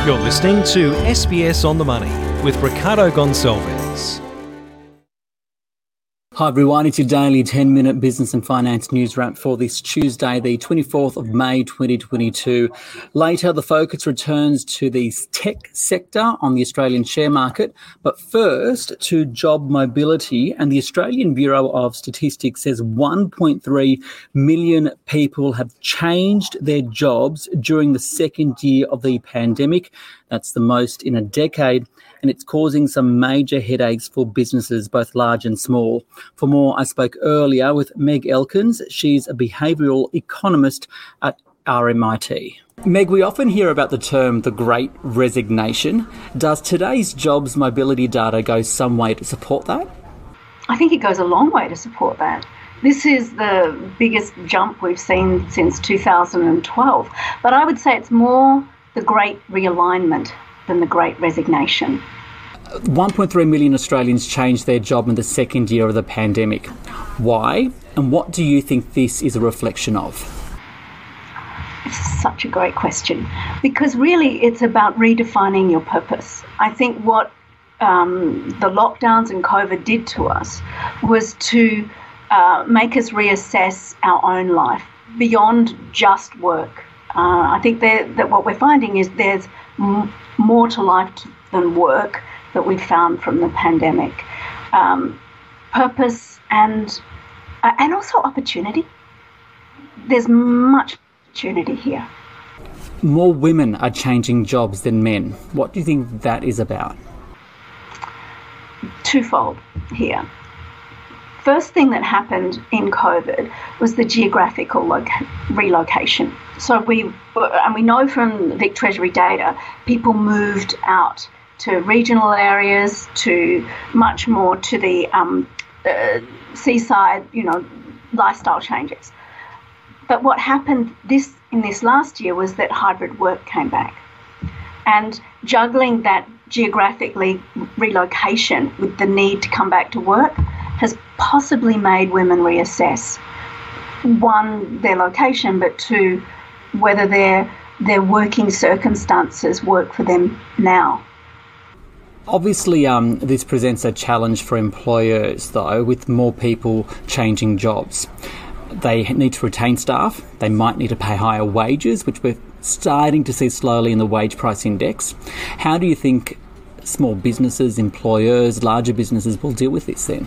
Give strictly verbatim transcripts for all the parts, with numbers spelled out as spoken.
You're listening to S B S On The Money with Ricardo Gonçalves. Hi everyone, it's your daily ten minute business and finance news wrap for this Tuesday, the twenty-fourth of May twenty twenty-two. Later, the focus returns to the tech sector on the Australian share market. But first, to job mobility. And the Australian Bureau of Statistics says one point three million people have changed their jobs during the second year of the pandemic. That's the most in a decade, and it's causing some major headaches for businesses, both large and small. For more, I spoke earlier with Meg Elkins. She's a behavioural economist at R M I T. Meg, we often hear about the term the Great Resignation. Does today's jobs mobility data go some way to support that? I think it goes a long way to support that. This is the biggest jump we've seen since two thousand twelve, but I would say it's more the Great Realignment than the Great Resignation. one point three million Australians changed their job in the second year of the pandemic. Why? And what do you think this is a reflection of? It's such a great question, because really it's about redefining your purpose. I think what um, the lockdowns and COVID did to us was to uh, make us reassess our own life beyond just work. Uh, I think that, that what we're finding is there's m- more to life t- than work that we've found from the pandemic. Um, purpose and uh, and also opportunity. There's much opportunity here. More women are changing jobs than men. What do you think that is about? Twofold here. First thing that happened in COVID was the geographical loca- relocation. So we, and we know from Vic Treasury data, people moved out to regional areas, to much more to the um, uh, seaside, you know, lifestyle changes. But what happened this in this last year was that hybrid work came back, and juggling that geographically relocation with the need to come back to work has possibly made women reassess, one, their location, but two, whether their their working circumstances work for them now. Obviously, um, this presents a challenge for employers, though, with more people changing jobs. They need to retain staff. They might need to pay higher wages, which we're starting to see slowly in the wage price index. How do you think small businesses, employers, larger businesses will deal with this then?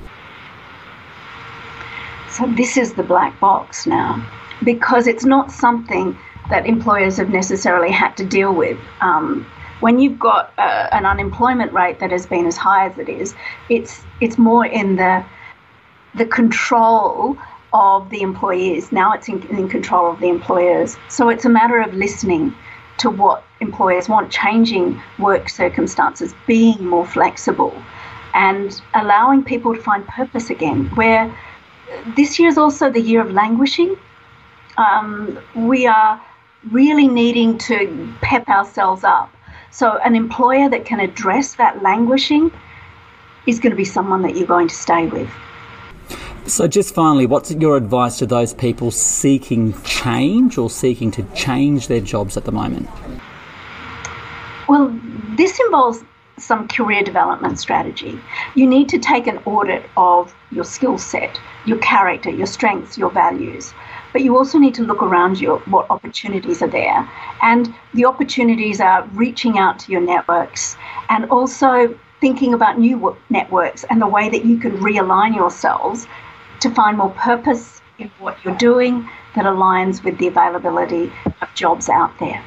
So this is the black box now, because it's not something that employers have necessarily had to deal with. Um, when you've got uh, an unemployment rate that has been as high as it is, it's it's more in the the control of the employees. Now it's in, in control of the employers. So it's a matter of listening to what employers want, changing work circumstances, being more flexible, and allowing people to find purpose again. Where this year is also the year of languishing. Um, we are really needing to pep ourselves up. So an employer that can address that languishing is going to be someone that you're going to stay with. So just finally, what's your advice to those people seeking change or seeking to change their jobs at the moment? Well, this involves some career development strategy. You need to take an audit of your skill set, your character, your strengths, your values. But you also need to look around you at what opportunities are there. And the opportunities are reaching out to your networks and also thinking about new networks and the way that you can realign yourselves to find more purpose in what you're doing that aligns with the availability of jobs out there.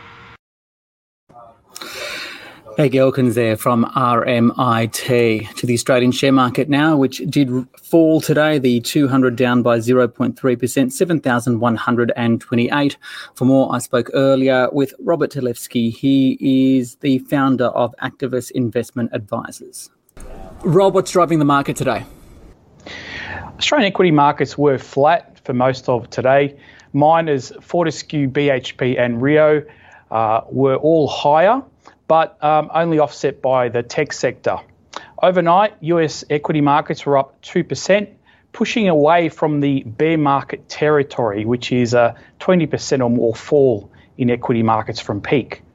Meg Elkins there from R M I T. To the Australian share market now, which did fall today, the two hundred down by zero point three percent, seven thousand one hundred twenty-eight. For more, I spoke earlier with Robert Telefsky. He is the founder of Activist Investment Advisors. Rob, what's driving the market today? Australian equity markets were flat for most of today. Miners, Fortescue, B H P and Rio uh, were all higher, but um, only offset by the tech sector. Overnight, U S equity markets were up two percent, pushing away from the bear market territory, which is a twenty percent or more fall in equity markets from peak.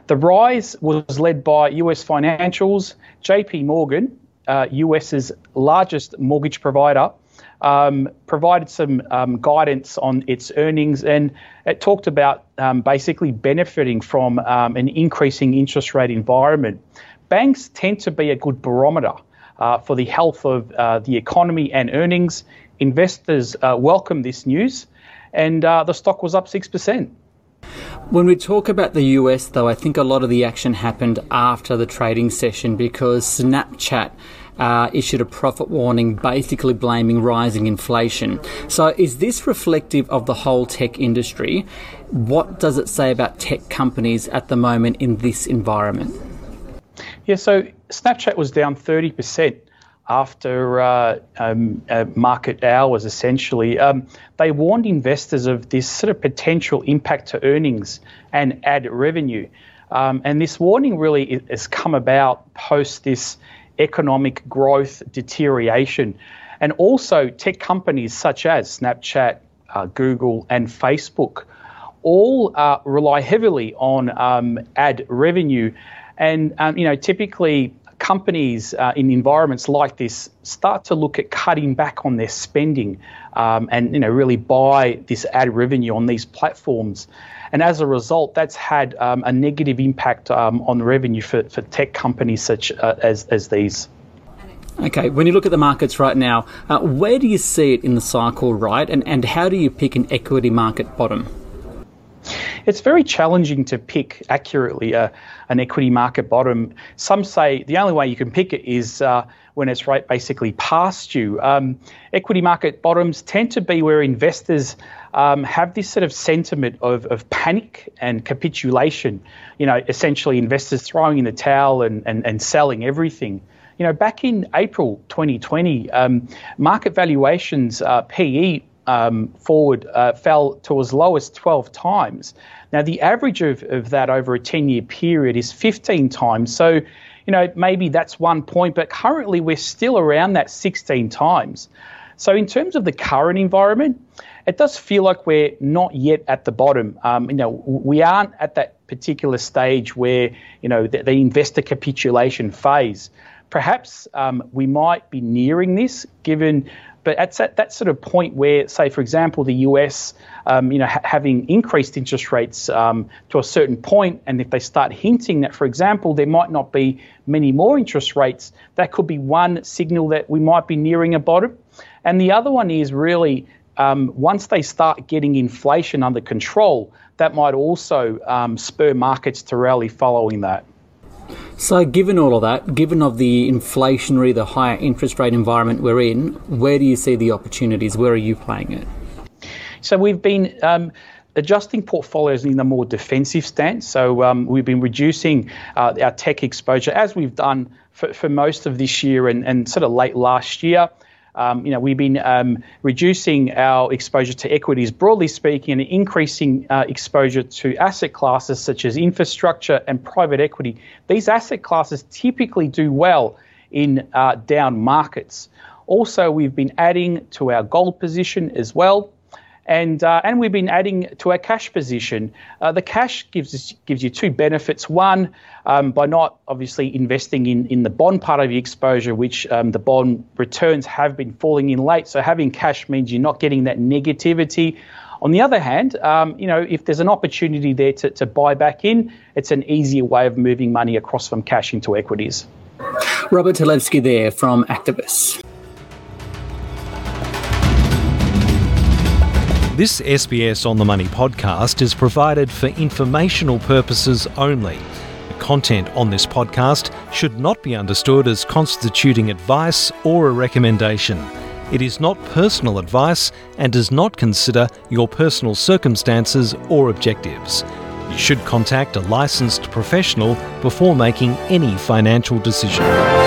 The rise was led by U S financials. J P Morgan, uh, US's largest mortgage provider, um, provided some um, guidance on its earnings, and it talked about um, basically benefiting from um, an increasing interest rate environment. Banks tend to be a good barometer uh, for the health of uh, the economy and earnings. Investors uh, welcomed this news, and uh, the stock was up six percent. When we talk about the U S, though, I think a lot of the action happened after the trading session because Snapchat uh, issued a profit warning basically blaming rising inflation. So is this reflective of the whole tech industry? What does it say about tech companies at the moment in this environment? Yeah, so Snapchat was down thirty percent after uh, um, uh, market hours, essentially. Um, they warned investors of this sort of potential impact to earnings and ad revenue. Um, and this warning really has come about post this economic growth deterioration. And also tech companies such as Snapchat, uh, Google and Facebook all uh, rely heavily on um, ad revenue. And, um, you know, typically companies uh, in environments like this start to look at cutting back on their spending um, and, you know, really buy this ad revenue on these platforms. And as a result, that's had um, a negative impact um, on revenue for, for tech companies such uh, as, as these. Okay, when you look at the markets right now, uh, where do you see it in the cycle, right? And, and how do you pick an equity market bottom? It's very challenging to pick accurately uh, an equity market bottom. Some say the only way you can pick it is uh, when it's right basically past you. Um, equity market bottoms tend to be where investors um, have this sort of sentiment of, of panic and capitulation. You know, essentially investors throwing in the towel and, and, and selling everything. You know, back in April twenty twenty, um, market valuations, uh, P E, Um, forward uh, fell to as low as twelve times. Now, the average of, of that over a ten-year period is fifteen times. So, you know, maybe that's one point, but currently we're still around that sixteen times. So in terms of the current environment, it does feel like we're not yet at the bottom. Um, you know, we aren't at that particular stage where, you know, the, the investor capitulation phase. Perhaps um, we might be nearing this given. But at that, that sort of point where, say, for example, the U S, um, you know, ha- having increased interest rates um, to a certain point, and if they start hinting that, for example, there might not be many more interest rates, that could be one signal that we might be nearing a bottom. And the other one is really um, once they start getting inflation under control, that might also um, spur markets to rally following that. So given all of that, given of the inflationary, the higher interest rate environment we're in, where do you see the opportunities? Where are you playing it? So we've been um, adjusting portfolios in a more defensive stance. So um, we've been reducing uh, our tech exposure as we've done for, for most of this year and, and sort of late last year. Um, you know, we've been um, reducing our exposure to equities, broadly speaking, and increasing uh, exposure to asset classes such as infrastructure and private equity. These asset classes typically do well in uh, down markets. Also, we've been adding to our gold position as well. And uh, and we've been adding to our cash position. Uh, the cash gives us, gives you two benefits. One, um, by not obviously investing in, in the bond part of your exposure, which um, the bond returns have been falling in late. So having cash means you're not getting that negativity. On the other hand, um, you know, if there's an opportunity there to, to buy back in, it's an easier way of moving money across from cash into equities. Robert Talevsky there from Activist. This S B S On The Money podcast is provided for informational purposes only. The content on this podcast should not be understood as constituting advice or a recommendation. It is not personal advice and does not consider your personal circumstances or objectives. You should contact a licensed professional before making any financial decision.